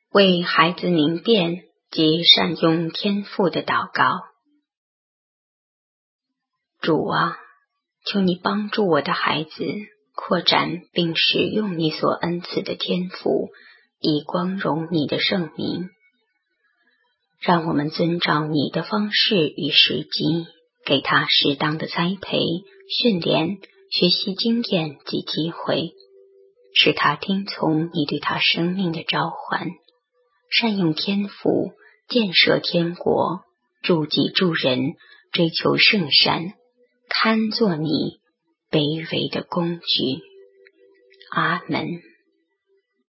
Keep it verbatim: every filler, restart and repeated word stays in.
为孩子明辨及善用天赋的祷告。主啊，求你帮助我的孩子扩展并使用你所恩赐的天赋，以光荣你的圣名。让我们遵照你的方式与时机，给他适当的栽培、训练、学习经验及机会，使他听从你对他生命的召唤，善用天赋，建设天国，助己助人，追求圣善，堪作你卑微的工具。阿门。